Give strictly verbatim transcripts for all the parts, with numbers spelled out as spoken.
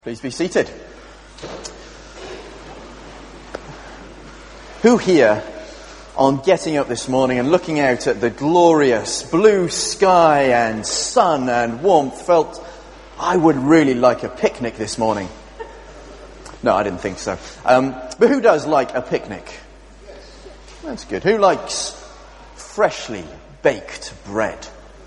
Please be seated. Who here, on getting up this morning and looking out at the glorious blue sky and sun and warmth, felt, I would really like a picnic this morning? No, I didn't think so. Um, but who does like a picnic? That's good. Who likes freshly baked bread?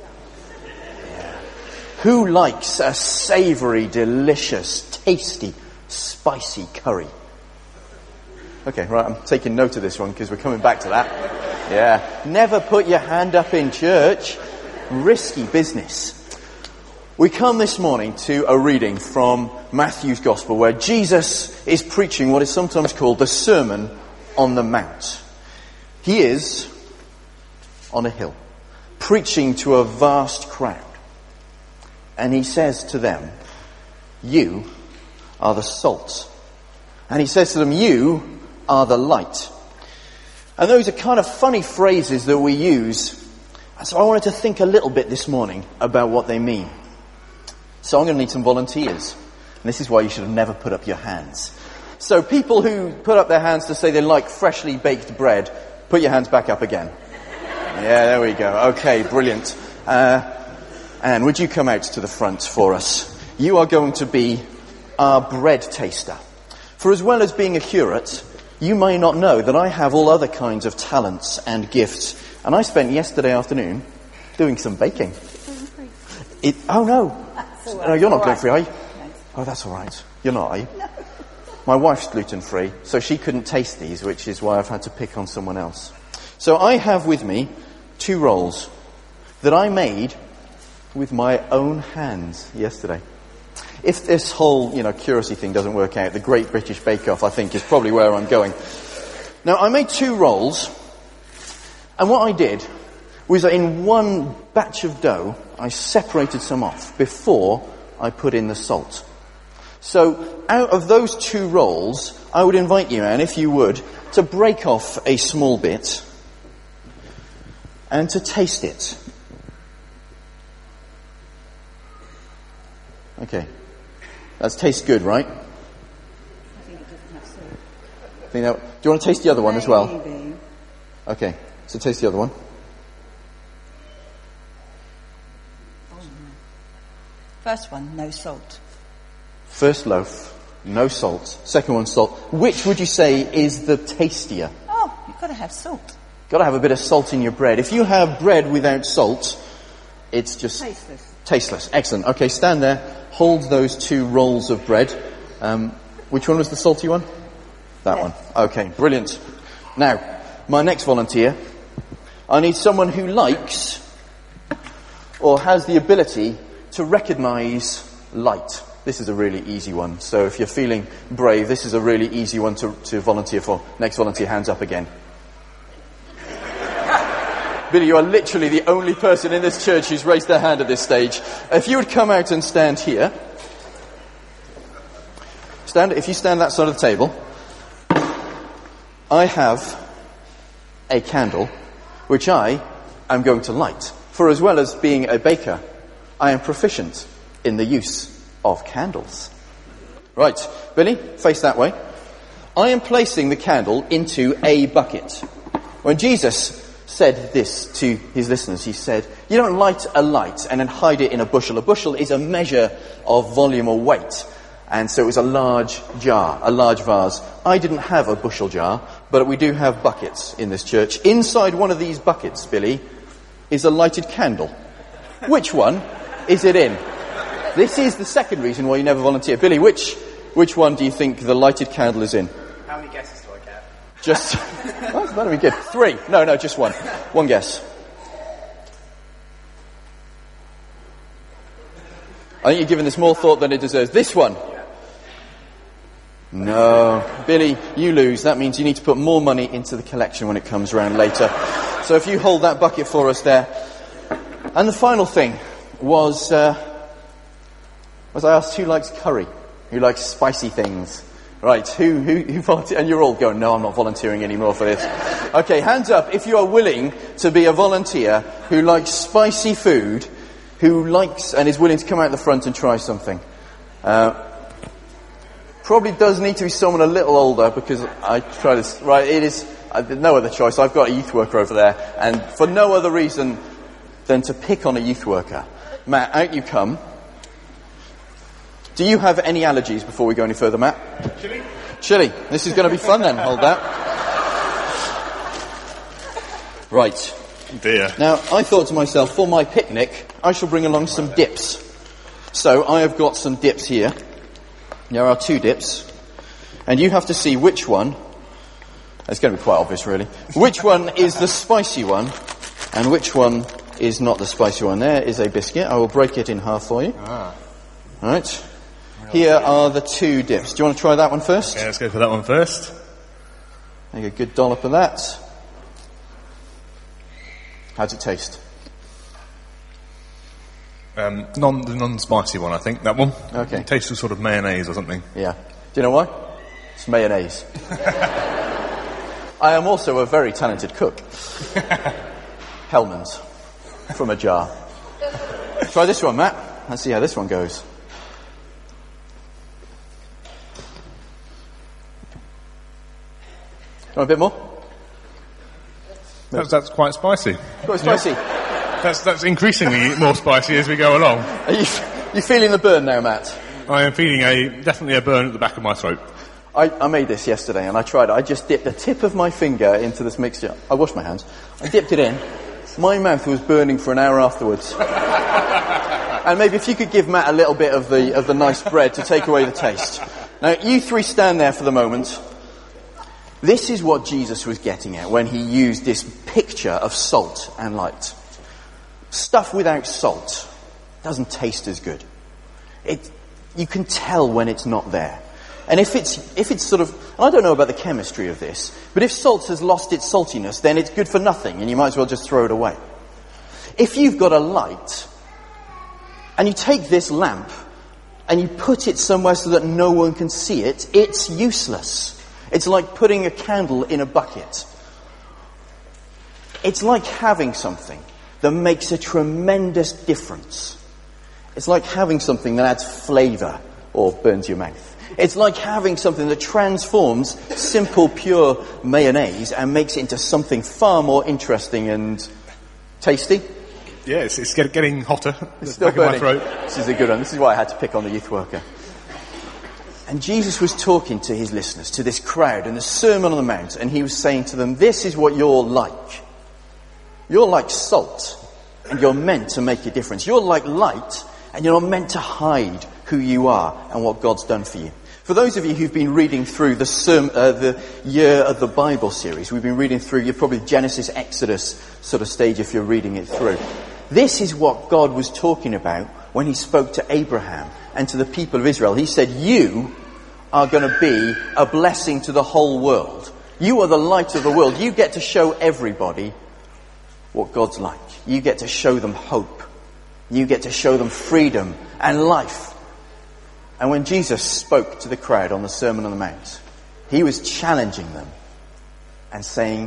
Who likes a savoury, delicious, tasty, spicy curry? Okay, right, I'm taking note of this one because we're coming back to that. Yeah. Never put your hand up in church. Risky business. We come this morning to a reading from Matthew's Gospel where Jesus is preaching what is sometimes called the Sermon on the Mount. He is on a hill, preaching to a vast crowd. And he says to them, you are the salt. And he says to them, you are the light. And those are kind of funny phrases that we use. So I wanted to think a little bit this morning about what they mean. So I'm going to need some volunteers. And this is why you should have never put up your hands. So people who put up their hands to say they like freshly baked bread, put your hands back up again. Yeah, there we go. Okay, brilliant. Uh... Anne, would you come out to the front for us? You are going to be our bread taster. For as well as being a curate, you may not know that I have all other kinds of talents and gifts. And I spent yesterday afternoon doing some baking. It, oh no. Right. No, you're not Right. gluten-free, are you? No. Oh, that's all right. You're not, are you? No. My wife's gluten-free, so she couldn't taste these, which is why I've had to pick on someone else. So I have with me two rolls that I made with my own hands yesterday. If this whole, you know, curacy thing doesn't work out, the Great British Bake Off, I think, is probably where I'm going. Now, I made two rolls, and what I did was that in one batch of dough, I separated some off before I put in the salt. So, out of those two rolls, I would invite you, Anne, if you would, to break off a small bit and to taste it. Okay. That tastes good, right? I think it doesn't have salt. Think that, do you want to taste the other one as well? Maybe. Okay. So taste the other one. Oh, no. First one, no salt. First loaf, no salt. Second one, salt. Which would you say is the tastier? Oh, you've got to have salt. Got to have a bit of salt in your bread. If you have bread without salt, it's just Tasteless. tasteless. Excellent. Okay, stand there. Hold those two rolls of bread. Um, which one was the salty one? That Yes. one. Okay, brilliant. Now, my next volunteer, I need someone who likes or has the ability to recognise light. This is a really easy one. So if you're feeling brave, this is a really easy one to, to volunteer for. Next volunteer, hands up again. Billy, you are literally the only person in this church who's raised their hand at this stage. If you would come out and stand here. Stand, if you stand that side of the table. I have a candle which I am going to light. For as well as being a baker, I am proficient in the use of candles. Right, Billy, face that way. I am placing the candle into a bucket. When Jesus said this to his listeners, he said, you don't light a light and then hide it in a bushel. A bushel is a measure of volume or weight. And so it was a large jar, a large vase. I didn't have a bushel jar, but we do have buckets in this church. Inside one of these buckets, Billy, is a lighted candle. Which one is it in? This is the second reason why you never volunteer. Billy, which which one do you think the lighted candle is in? How many guesses do I get? Just, oh, that'll be good. Three. No, no, just one. One guess. I think you're giving this more thought than it deserves. This one. No. Billy, you lose. That means you need to put more money into the collection when it comes around later. So if you hold that bucket for us there. And the final thing was, uh, was I asked who likes curry? Who likes spicy things? Right, who, who, who volunteer? And you're all going, no, I'm not volunteering anymore for this. Okay, hands up if you are willing to be a volunteer who likes spicy food, who likes and is willing to come out the front and try something. Uh, Probably does need to be someone a little older because I try to, right, it is, I did no other choice. I've got a youth worker over there and for no other reason than to pick on a youth worker. Matt, out you come. Do you have any allergies before we go any further, Matt? Chili. Chili. This is going to be fun then. Hold that. Right. Dear. Now, I thought to myself, for my picnic, I shall bring along some dips. So, I have got some dips here. There are two dips. And you have to see which one, it's going to be quite obvious really, which one is the spicy one, and which one is not the spicy one. There is a biscuit. I will break it in half for you. Ah. Right. Here are the two dips. Do you want to try that one first? Yeah, let's go for that one first. Make a good dollop of that. How's it taste? Um, non, the non-spicy one, I think, that one. Okay. It tastes of sort of mayonnaise or something. Yeah. Do you know why? It's mayonnaise. I am also a very talented cook. Hellman's. From a jar. Try this one, Matt. Let's see how this one goes. Want a bit more? That's, that's quite spicy. Quite spicy. That's, that's increasingly more spicy as we go along. Are you, you feeling the burn now, Matt? I am feeling a definitely a burn at the back of my throat. I, I made this yesterday and I tried it. I just dipped the tip of my finger into this mixture. I washed my hands. I dipped it in. My mouth was burning for an hour afterwards. And maybe if you could give Matt a little bit of the of the nice bread to take away the taste. Now, you three stand there for the moment. This is what Jesus was getting at when he used this picture of salt and light. Stuff without salt doesn't taste as good. It, you can tell when it's not there. And if it's, if it's sort of, I don't know about the chemistry of this, but if salt has lost its saltiness, then it's good for nothing and you might as well just throw it away. If you've got a light and you take this lamp and you put it somewhere so that no one can see it, it's useless. It's like putting a candle in a bucket. It's like having something that makes a tremendous difference. It's like having something that adds flavour or burns your mouth. It's like having something that transforms simple, pure mayonnaise and makes it into something far more interesting and tasty. Yeah, it's, it's get, getting hotter. It's still back of my burning. throat. This is a good one. This is why I had to pick on the youth worker. And Jesus was talking to his listeners, to this crowd in the Sermon on the Mount, and he was saying to them, this is what you're like. You're like salt, and you're meant to make a difference. You're like light, and you're not meant to hide who you are and what God's done for you. For those of you who've been reading through the, serm- uh, the Year of the Bible series, we've been reading through, you're probably Genesis, Exodus sort of stage if you're reading it through. This is what God was talking about when he spoke to Abraham and to the people of Israel. He said, you are going to be a blessing to the whole world. You are the light of the world. You get to show everybody what God's like. You get to show them hope. You get to show them freedom and life. And when Jesus spoke to the crowd on the Sermon on the Mount, he was challenging them and saying,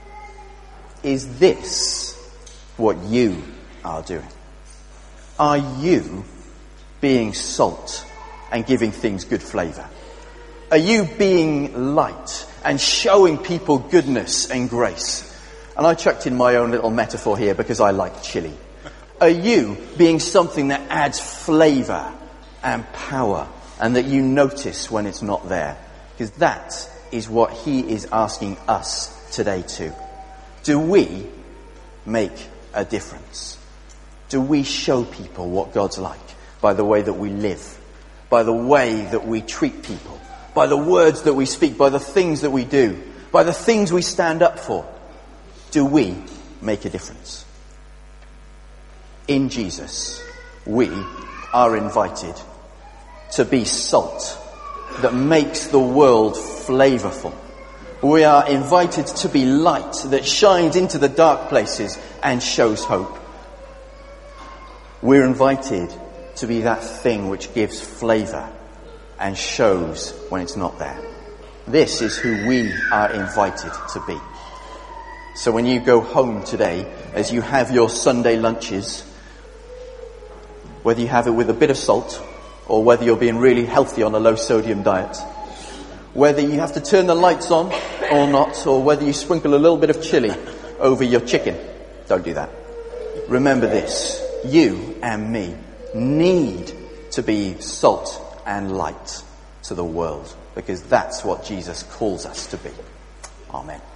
is this what you are doing? Are you being salt and giving things good flavour? Are you being light and showing people goodness and grace? And I chucked in my own little metaphor here because I like chili. Are you being something that adds flavour and power and that you notice when it's not there? Because that is what he is asking us today too. Do we make a difference? Do we show people what God's like by the way that we live, by the way that we treat people, by the words that we speak, by the things that we do, by the things we stand up for? Do we make a difference? In Jesus, we are invited to be salt that makes the world flavourful. We are invited to be light that shines into the dark places and shows hope. We're invited to be that thing which gives flavour and shows when it's not there. This is who we are invited to be. So when you go home today, as you have your Sunday lunches, whether you have it with a bit of salt or whether you're being really healthy on a low sodium diet, whether you have to turn the lights on or not, or whether you sprinkle a little bit of chili over your chicken. Don't do that. Remember this, you and me need to be salt and light to the world, because that's what Jesus calls us to be. Amen.